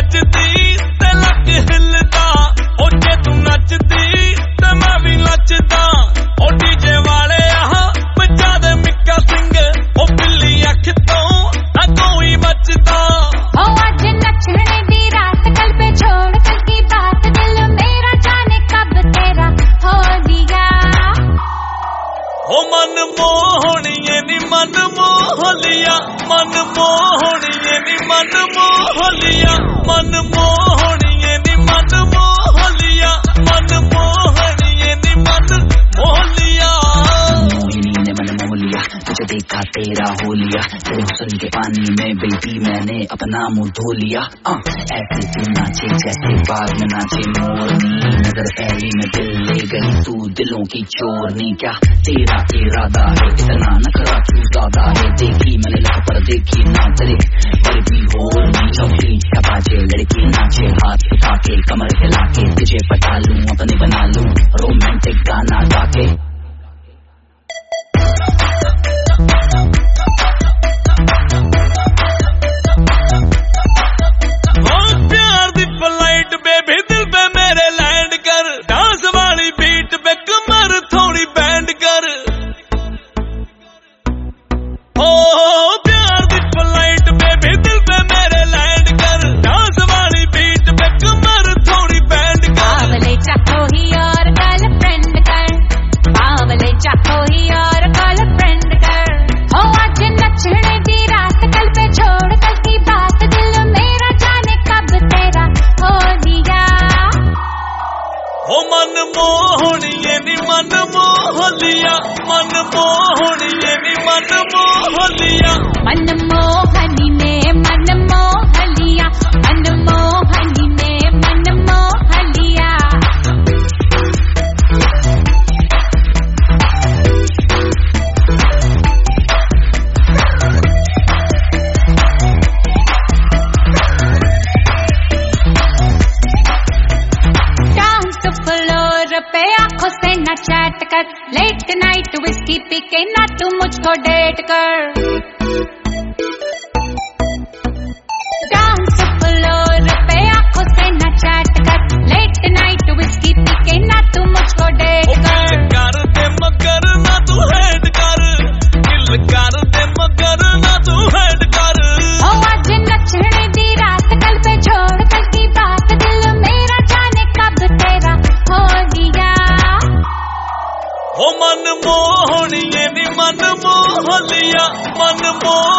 ਵੱਜਦੀ ਤੇ ਲੱਕ ਹਿੱਲਦਾ ਉਹ ਜੇ ਤੂੰ ਨੱਚਦੀ ਤੇ ਮੈਂ ਵੀ ਨੱਚਦਾ ਉਹ ਡੀਜੇ ਵਾਲੇ ਆਹ ਵੱਜਾ ਦੇ ਮਿੱਕਾ ਸਿੰਘ ਉਹ ਬਿੱਲੀ ਅੱਖ ਤੋਂ ਨਾ ਕੋਈ ਬਚਦਾ ओ आज नचने दी रात कल पे छोड़ कल की बात दिल मेरा जाने कब तेरा हो लिया ओ मन मोहणीए नी मन मोह लिया मन मोहणीए नी मन मोह लिया मन मोहणीए नी मन मोह लिया मन मोहणीए नी मन मोह लिया मोहिनी ने मन मोह लिया तुझे देखा तेरा हो लिया तेरे हुस्न के पानी में बेटी मैंने अपना मुंह धो लिया ऐसे तू नाचे जैसे बाग में नाचे मोरनी नजर पहली में दिल ले गई तू दिलों की चोरनी क्या तेरा इरादा है इतना नखरा क्यों ज्यादा है देखी मैंने लख पर देखी ना तेरे पर भी होर नी चौकी बाजे लड़की नाचे हाथ उठा के कमर हिला के तुझे पटा लूं अपने बना लूं रोमांटिक गाना गा के प्यार दी फ्लाइट बेबी दिल पे मेरे लैंड कर डांस वाली बीट पे कमर थोड़ी बैंड कर ओ प्यार दी फ्लाइट बेबी दिल पे मेरे लैंड कर डांस वाली बीट पे कमर थोड़ी बैंड कर बावले चाहो ही और गर्लफ्रेंड कर बावले चाहो ही और गर्लफ्रेंड कर ओ आज नचने दी रात कल पे छोड़ कल की बात दिल मेरा जाने कब तेरा हो लिया ओ मन मोहणीए नी मन मोह लिया मन मोहणीए नी मन मोह लिया मन मोहनी ने मन मोह लिया मन मोहनी ने मन मोह लिया डांस फ्लोर पे आंखों से न चैट कर लेट नाइट विस्की पी के ना तू मुझको डेट कर डांस फ्लोर पे आंखों से न चैट कर लेट नाइट विस्की पी के ना तू मुझको डेट कर दे मगर ना तू हेड कर दिल कर दे मगर ना तू हेड कर ओ आज नचने दी रात कल पे छोड़ कल की बात दिल मेरा जाने कब तेरा हो लिया ओ मन मोहणीए नी मन मोह लिया मन मोह